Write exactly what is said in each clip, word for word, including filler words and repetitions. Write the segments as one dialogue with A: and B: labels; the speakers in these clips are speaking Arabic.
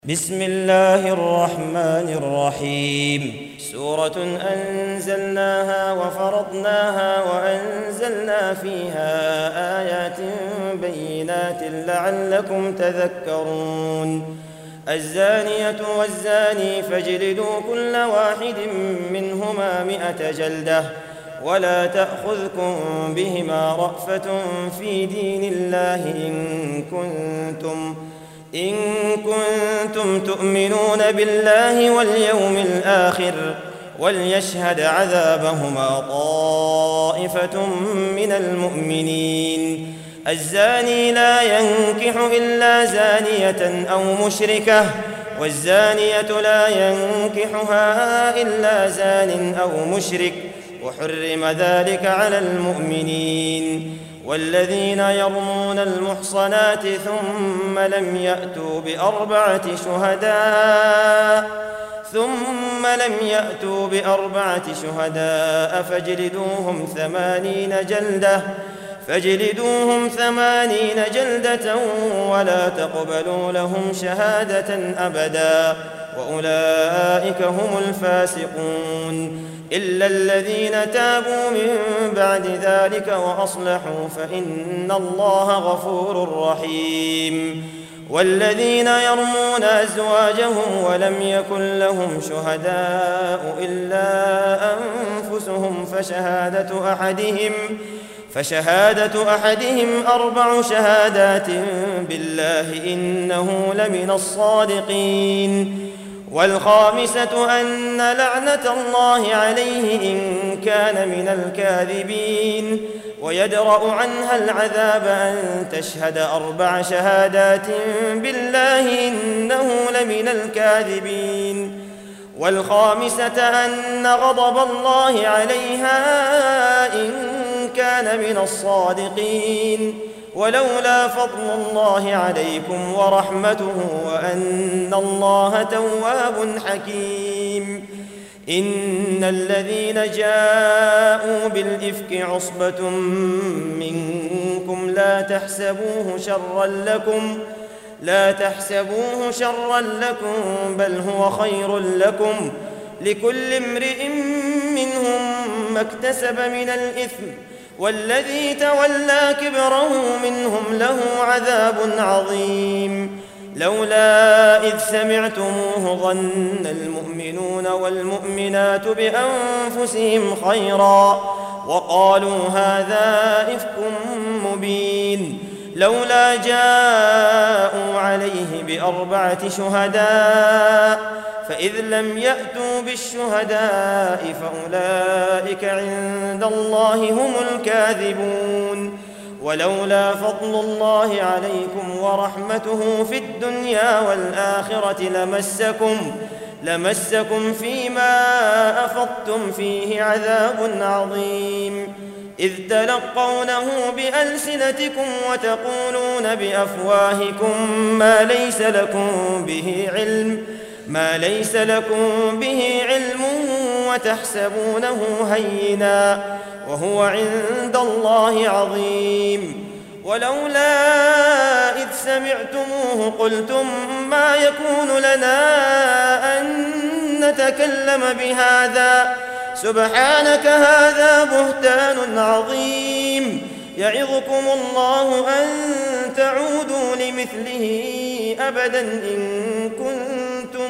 A: بسم الله الرحمن الرحيم. سورة أنزلناها وفرضناها وأنزلنا فيها آيات بينات لعلكم تذكرون. الزانية والزاني فاجلدوا كل واحد منهما مئة جلدة ولا تأخذكم بهما رأفة في دين الله إن كنتم إن كنتم تؤمنون بالله واليوم الآخر وليشهد عذابهما طائفة من المؤمنين. الزاني لا ينكح إلا زانية أو مشركة والزانية لا ينكحها إلا زان أو مشرك وحرم ذلك على المؤمنين. والذين يرمون المحصنات ثم لم يأتوا بأربعة شهداء ثم لم يأتوا بأربعة شهداء فاجلدوهم ثمانين جلدة فاجلدوهم ثمانين جلدة ولا تقبلوا لهم شهادة أبدا وأولئك هم الفاسقون إلا الذين تابوا من بعد ذلك وأصلحوا فإن الله غفور رحيم. والذين يرمون أزواجهم ولم يكن لهم شهداء إلا أنفسهم فشهادة أحدهم فشهادة أحدهم أربع شهادات بالله إنه لمن الصادقين. والخامسة أن لعنة الله عليه إن كان من الكاذبين ويدرأ عنها العذاب أن تشهد أربع شهادات بالله إنه لمن الكاذبين. والخامسة أن غضب الله عليها إن كان من الصادقين ولولا فضل الله عليكم ورحمته وأن الله تواب حكيم. إن الذين جاءوا بالإفك عصبة منكم لا تحسبوه شرا لكم لا تحسبوه شرا لكم بل هو خير لكم لكل امرئ منهم ما اكتسب من الإثم والذي تولى كبره منهم له عذاب عظيم. لولا إذ سمعتموه ظن المؤمنون والمؤمنات بأنفسهم خيرا وقالوا هذا إفك مبين. لولا جاءوا عليه بأربعة شهداء فإذ لم يأتوا بالشهداء فأولئك عند الله هم الكاذبون. ولولا فضل الله عليكم ورحمته في الدنيا والآخرة لمسكم لمسكم فيما أفضتم فيه عذاب عظيم. إذ تلقونه بألسنتكم وتقولون بأفواهكم ما ليس لكم به علم ما ليس لكم به علم وتحسبونه هينا وهو عند الله عظيم. ولولا إذ سمعتموه قلتم ما يكون لنا أن نتكلم بهذا سبحانك هذا بهتان عظيم. يعظكم الله أن تعودوا لمثله أبدا إن كنتم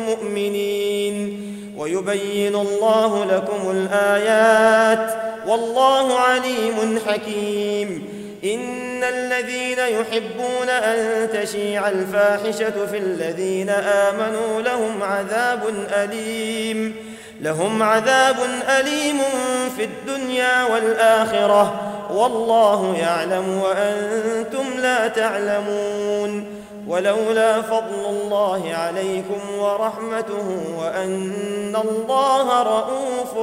A: مؤمنين ويبين الله لكم الآيات والله عليم حكيم. إن الذين يحبون أن تشيع الفاحشة في الذين آمنوا لهم عذاب أليم لهم عذاب أليم في الدنيا والآخرة والله يعلم وأنتم لا تعلمون. ولولا فضل الله عليكم ورحمته وأن الله رءوف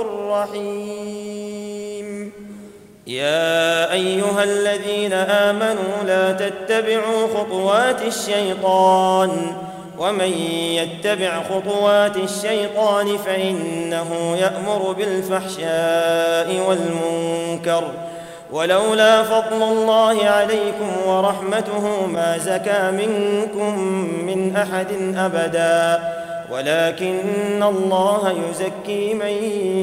A: رحيم. يا أيها الذين آمنوا لا تتبعوا خطوات الشيطان ومن يتبع خطوات الشيطان فإنه يأمر بالفحشاء والمنكر ولولا فضل الله عليكم ورحمته ما زكى منكم من أحد أبدا ولكن الله يزكي من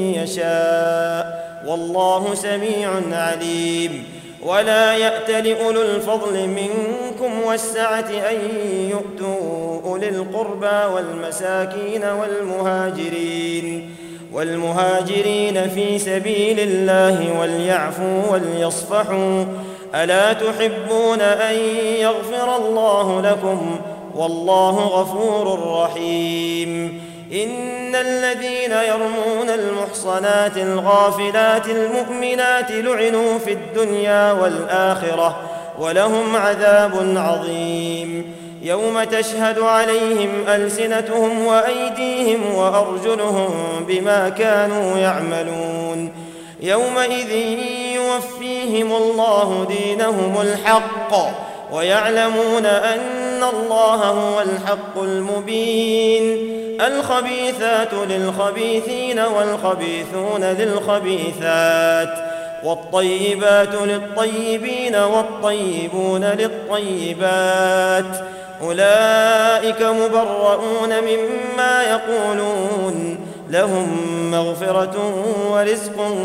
A: يشاء والله سميع عليم. ولا يأتل أولو الفضل منكم والسعة أن يؤتوا أولي القربى والمساكين والمهاجرين والمهاجرين في سبيل الله وليعفوا وليصفحوا ألا تحبون أن يغفر الله لكم والله غفور رحيم. إن الذين يرمون المحصنات الغافلات المؤمنات لعنوا في الدنيا والآخرة ولهم عذاب عظيم. يوم تشهد عليهم ألسنتهم وأيديهم وأرجلهم بما كانوا يعملون يومئذ يوفيهم الله دينهم الحق ويعلمون أن الله هو الحق المبين. الخبيثات للخبيثين والخبيثون للخبيثات والطيبات للطيبين والطيبون للطيبات أولئك مبرؤون مما يقولون لهم مغفرة ورزق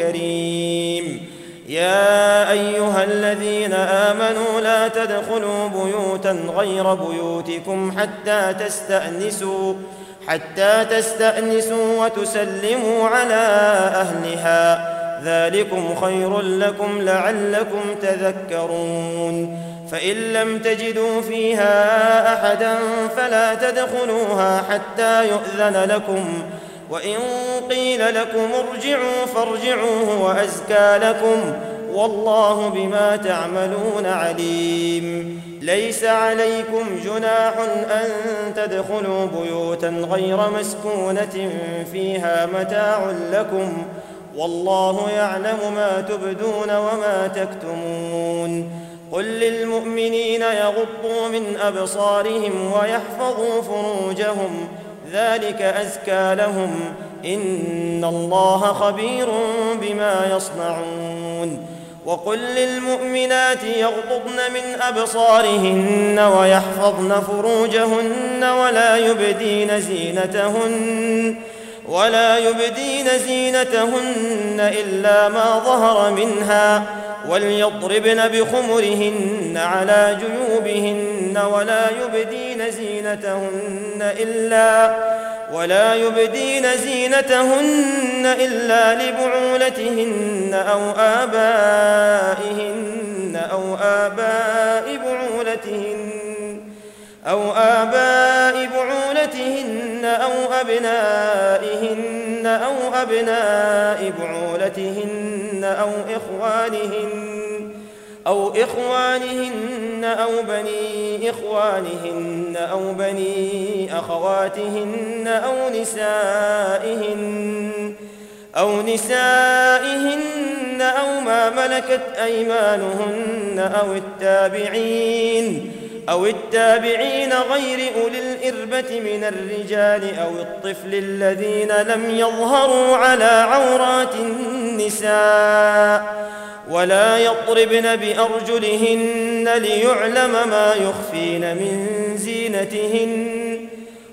A: كريم. يا أيها الذين آمنوا لا تدخلوا بيوتا غير بيوتكم حتى تستأنسوا حتى تستأنسوا وتسلموا على أهلها ذلكم خير لكم لعلكم تذكرون. فإن لم تجدوا فيها أحدا فلا تدخلوها حتى يؤذن لكم وإن قيل لكم ارجعوا فارجعوا هو أزكى لكم والله بما تعملون عليم. ليس عليكم جناح أن تدخلوا بيوتا غير مسكونة فيها متاع لكم والله يعلم ما تبدون وما تكتمون. قل للمؤمنين يغضوا من أبصارهم ويحفظوا فروجهم ذلك أزكى لهم إن الله خبير بما يصنعون. وقل للمؤمنات يغضضن من أبصارهن ويحفظن فروجهن ولا يبدين زينتهن ولا يبدين زينتهن إلا ما ظهر منها وليضربن بخمرهن على جيوبهن ولا يبدين زينتهن إلا ولا يبدين زينتهن إلا لبعولتهن أو آبائهن أو آباء بعولتهن أو آباء بعولتهن أو أبنائهن أو أبناء بعولتهن أو إخوانهن أو إخوانهن أو بني إخوانهن أو بني أخواتهن أو نسائهن أو نسائهن أو ما ملكت أيمانهن أو التابعين أو التابعين غير أولي الإربة من الرجال أو الطفل الذين لم يظهروا على عورات النساء ولا يضربن بأرجلهن ليعلم ما يخفين من زينتهن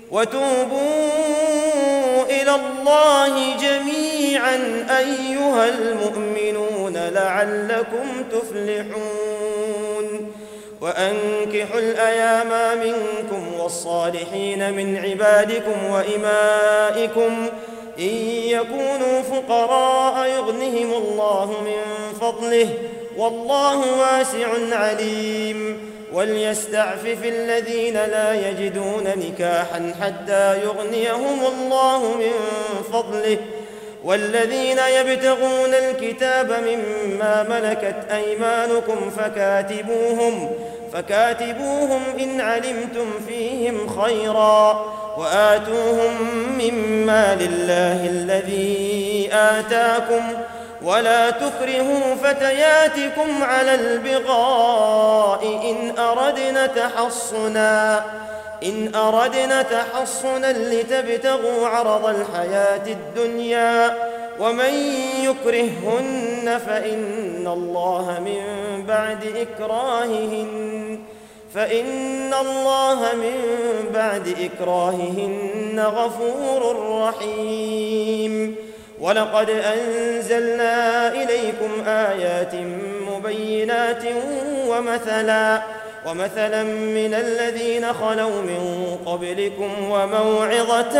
A: وتوبوا إلى الله جميعا أيها المؤمنون لعلكم تفلحون. وأنكحوا الأيام منكم والصالحين من عبادكم وإمائكم إن يكونوا فقراء يغنهم الله من فضله والله واسع عليم. وليستعفف الذين لا يجدون نكاحا حتى يغنيهم الله من فضله والذين يبتغون الكتاب مما ملكت أيمانكم فكاتبوهم فكاتبوهم إن علمتم فيهم خيرا وآتوهم مما لله الذي آتاكم ولا تكرهوا فتياتكم على البغاء إن أردنا تحصنا إن أردنا تحصنا لتبتغوا عرض الحياة الدنيا ومن يكرههن فإن الله من بعد إكراههن فإن الله من بعد إكراههن غفور رحيم. ولقد أنزلنا إليكم آيات مبينات ومثلا ومثلا من الذين خلوا من قبلكم وموعظة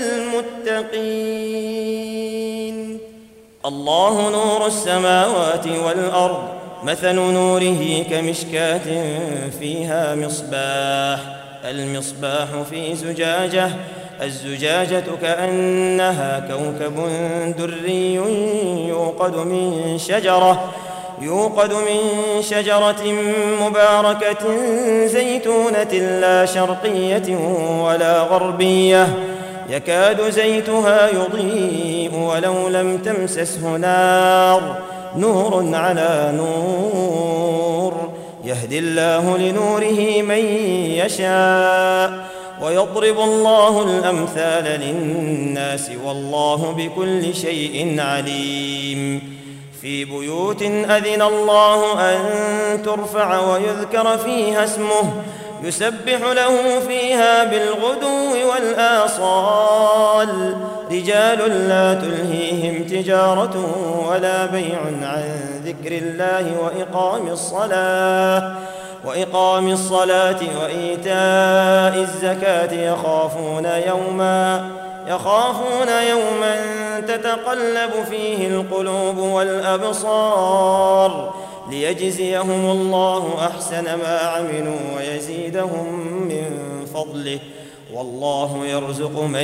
A: للمتقين. الله نور السماوات والأرض، مثل نوره كمشكاة فيها مصباح، المصباح في زجاجة، الزجاجة كأنها كوكب دري يوقد من شجرة يوقد من شجرة مباركة زيتونة لا شرقية ولا غربية، يكاد زيتها يضيء ولو لم تمسسه نار، نور على نور، يهدي الله لنوره من يشاء، ويضرب الله الأمثال للناس والله بكل شيء عليم. في بيوت أذن الله أن ترفع ويذكر فيها اسمه يسبح له فيها بالغدو والآصال، رجال لا تلهيهم تجارة ولا بيع عن ذكر الله وإقام الصلاة وإقام الصلاة وإيتاء الزكاة يخافون يوما يخافون يوما تتقلب فيه القلوب والأبصار، ليجزيهم الله أحسن ما عملوا ويزيدهم من فضله، والله يرزق من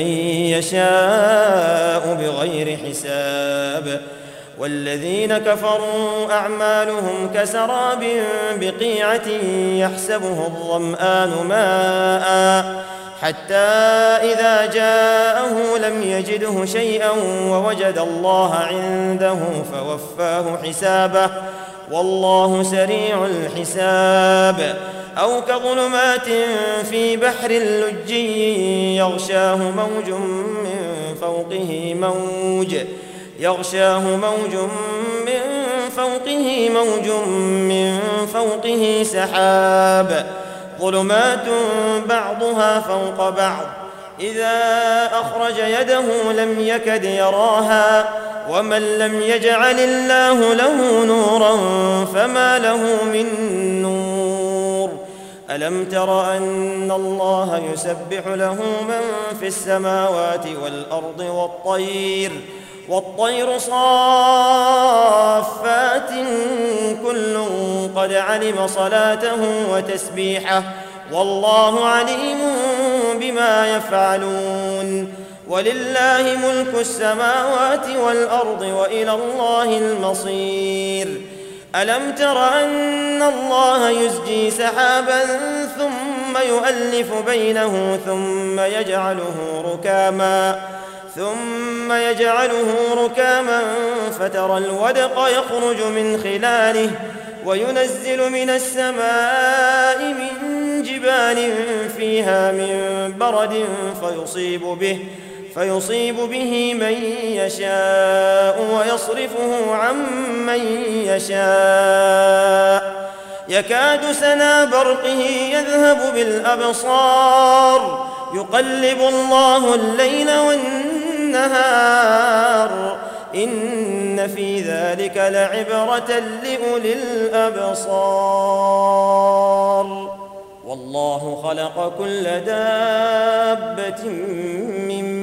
A: يشاء بغير حساب. والذين كفروا أعمالهم كسراب بقيعة يحسبه الظمآن ماء حتى إذا جاءه لم يجده شيئا ووجد الله عنده فوفاه حسابه، والله سريع الحساب. أو كظلمات في بحر لجي يغشاه موج من فوقه موج يغشاه موج من فوقه موج من فوقه سحاب، ظلمات بعضها فوق بعض، إذا أخرج يده لم يكد يراها، ومن لم يجعل الله له نورا فما له من نور. ألم تر أن الله يسبح له من في السماوات والأرض والطير والطير صافات كل قد علم صلاته وتسبيحه، والله عليم بما يفعلون. ولله ملك السماوات والأرض وإلى الله المصير. ألم تر أن الله يزجي سحابا ثم يؤلف بينه ثم يجعله ركاما ثم يجعله ركاما فترى الودق يخرج من خلاله وينزل من السماء من جبال فيها من برد فيصيب به فيصيب به من يشاء ويصرفه عن من يشاء، يكاد سنا برقه يذهب بالأبصار، يقلب الله الليل والنهار، إن في ذلك لعبرة لأولي الأبصار. والله خلق كل دابة من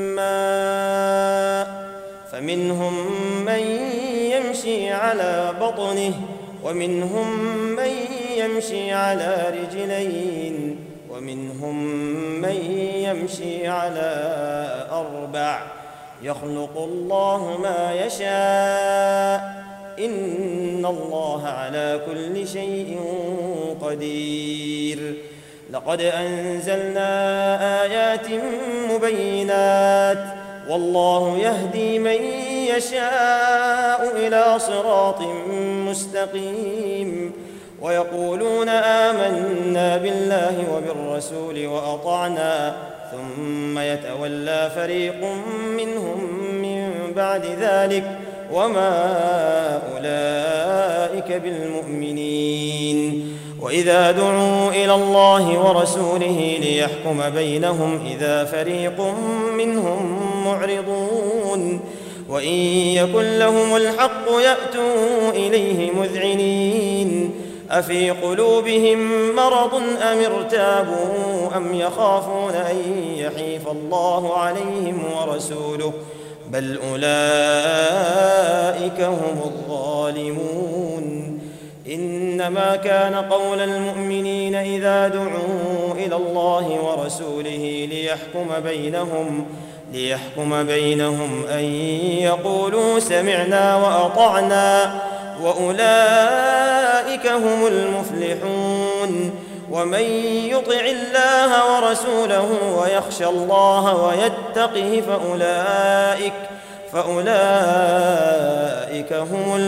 A: ماء، فمنهم من يمشي على بطنه ومنهم من يمشي على رجلين ومنهم من يمشي على أربع، يخلق الله ما يشاء، إن الله على كل شيء قدير. لقد أنزلنا آيات مبينات، والله يهدي من يشاء إلى صراط مستقيم. ويقولون آمنا بالله وبالرسول وأطعنا ثم يتولى فريق منهم من بعد ذلك وما أولئك بالمؤمنين. وإذا دعوا إلى الله ورسوله ليحكم بينهم إذا فريق منهم معرضون وإن يكن لهم الحق يأتوا إليه مذعنين أفي قلوبهم مرض أم ارتابوا أم يخافون أن يحيف الله عليهم ورسوله بل أولئك هم الظالمون. إنما كان قول المؤمنين إذا دعوا إلى الله ورسوله ليحكم بينهم ليحكم بينهم أن يقولوا سمعنا وأطعنا وأولئك هم المفلحون. ومن يطع الله ورسوله ويخشى الله ويتقه فأولئك فأولئك هم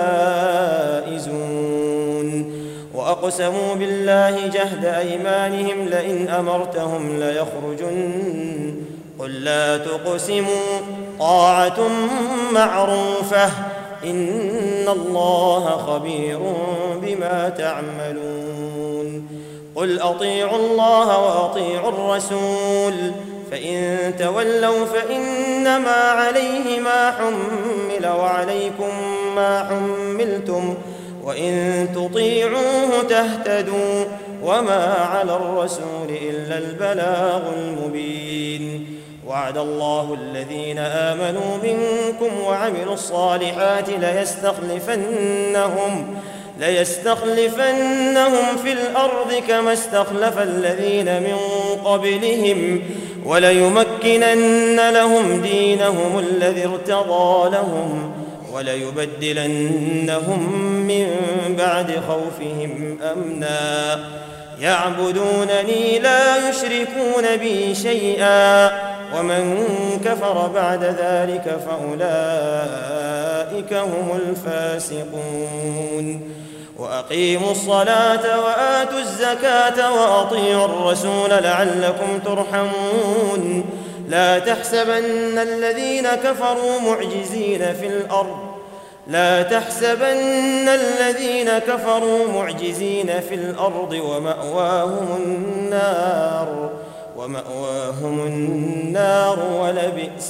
A: الفائزون. وأقسموا بالله جهد أيمانهم لئن أمرتهم ليخرجن قل لا تقسموا طاعة معروفة إن الله خبير بما تعملون. قل أطيعوا الله وأطيعوا الرسول فإن تولوا فإنما عليه ما حمل وعليكم ما حملتم وإن تطيعوه تهتدوا وما على الرسول إلا البلاغ المبين. وعد الله الذين آمنوا منكم وعملوا الصالحات ليستخلفنهم ليستخلفنهم في الأرض كما استخلف الذين من قبلهم وليمكنن لهم دينهم الذي ارتضى لهم وليبدلنهم من بعد خوفهم أمنا يعبدونني لا يشركون بي شيئا ومن كفر بعد ذلك فأولئك هم الفاسقون. وأقيموا الصلاة وآتوا الزكاة وأطيعوا الرسول لعلكم ترحمون. لا تحسبن الذين كفروا معجزين في الأرض لا تحسبن الذين كفروا معجزين في الأرض ومأواهم النار ومأواهم النار ولبئس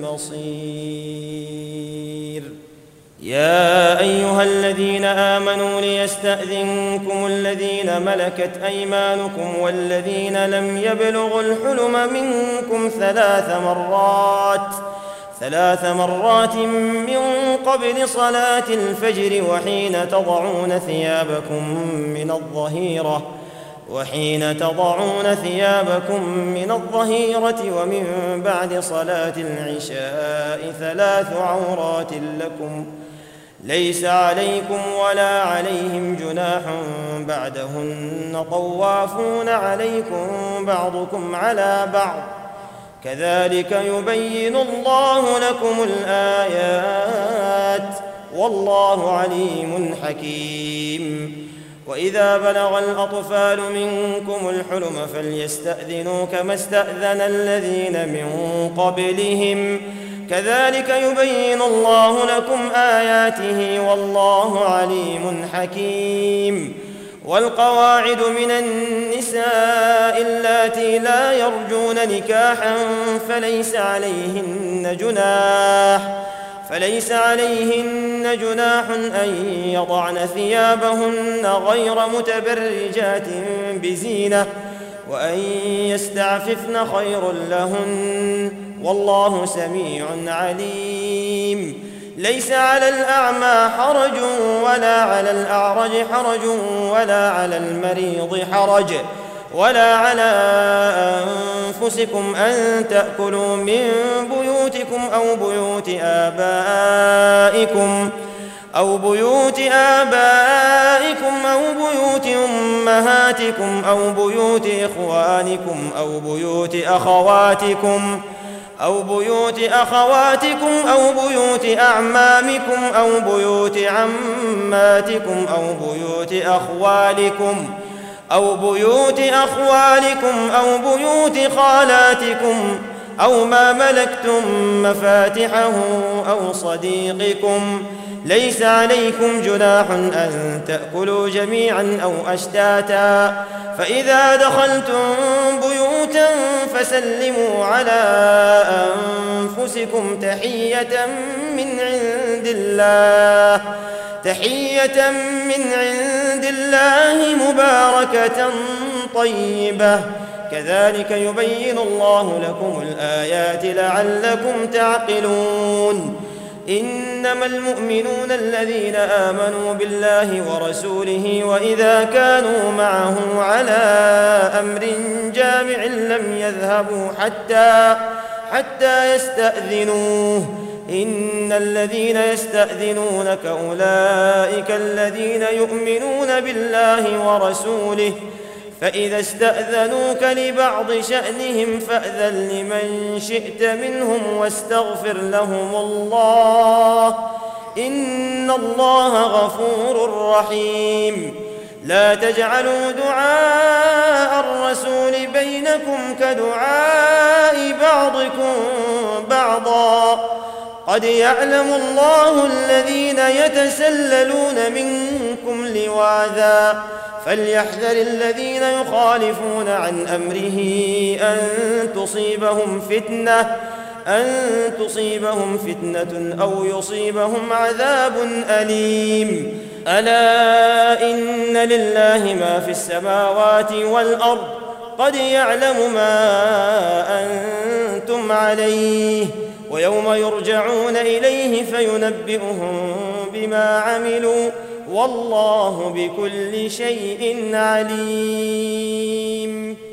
A: المصير. يا أيها الذين آمنوا ليستأذنكم الذين ملكت أيمانكم والذين لم يبلغوا الحلم منكم ثلاث مرات ثلاث مرات من قبل صلاة الفجر وحين تضعون ثيابكم من الظهيرة وحين تضعون ثيابكم من الظهيرة ومن بعد صلاة العشاء ثلاث عورات لكم ليس عليكم ولا عليهم جناح بعدهن طوافون عليكم بعضكم على بعض كذلك يبين الله لكم الآيات والله عليم حكيم. وإذا بلغ الأطفال منكم الحلم فليستأذنوا كما استأذن الذين من قبلهم كذلك يبين الله لكم آياته والله عليم حكيم. والقواعد من النساء اللاتي لا يرجون نكاحا فليس عليهن جناح فليس عليهن جناح أن يضعن ثيابهن غير متبرجات بزينة وأن يستعففن خير لهن والله سميع عليم. ليس على الأعمى حرج ولا على الأعرج حرج ولا على المريض حرج ولا على أنفسكم أن تأكلوا من بيوتكم أو بيوت آبائكم أو بيوت آبائكم أو بيوت أمهاتكم أو بيوت إخوانكم أو بيوت أخواتكم أو بيوت أخواتكم أو بيوت أعمامكم أو بيوت عماتكم أو بيوت أخوالكم أو بيوت أخوالكم أو بيوت خالاتكم أو ما ملكتم مفاتحه أو صديقكم. ليس عليكم جناح أن تأكلوا جميعا أو أشتاتا، فإذا دخلتم بيوتا فسلموا على أنفسكم تحية من عند الله تحية من عند الله مباركة طيبة، كذلك يبين الله لكم الآيات لعلكم تعقلون. إنما المؤمنون الذين آمنوا بالله ورسوله وإذا كانوا معه على أمر جامع لم يذهبوا حتى حتى يستأذنوه. إن الذين يستأذنونك أولئك الذين يؤمنون بالله ورسوله، فإذا استأذنوك لبعض شأنهم فأذن لمن شئت منهم واستغفر لهم الله، إن الله غفور رحيم. لا تجعلوا دعاء الرسول بينكم كدعاء بعضكم بعضا، قد يعلم الله الذين يتسللون منكم لواذا، فليحذر الذين يخالفون عن أمره أن تصيبهم فتنة أن تصيبهم فتنة أو يصيبهم عذاب أليم. ألا إن لله ما في السماوات والأرض، قد يعلم ما أنتم عليه، ويوم يرجعون إليه فينبئهم بما عملوا، والله بكل شيء عليم.